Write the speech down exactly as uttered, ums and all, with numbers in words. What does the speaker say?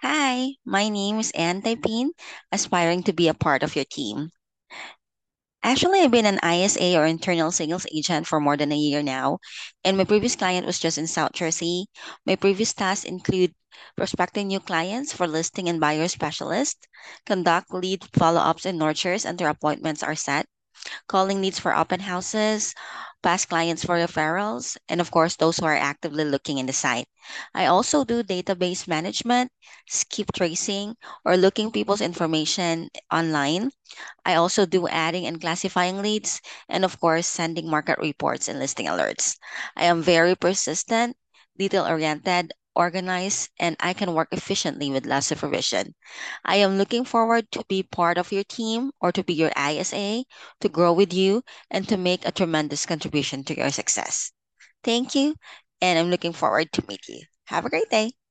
Hi, my name is Ann Taipin, aspiring to be a part of your team. Actually, I've been an I S A or internal sales agent for more than a year now, and my previous client was just in South Jersey. My previous tasks include prospecting new clients for listing and buyer specialists, conduct lead follow-ups and nurtures until appointments are set, calling leads for open houses, past clients for referrals, and of course, those who are actively looking in the site. I also do database management, skip tracing, or looking people's information online. I also do adding and classifying leads, and of course, sending market reports and listing alerts. I am very persistent, detail oriented, organized, and I can work efficiently with less supervision. I am looking forward to be part of your team or to be your I S A, to grow with you, and to make a tremendous contribution to your success. Thank you, and I'm looking forward to meet you. Have a great day.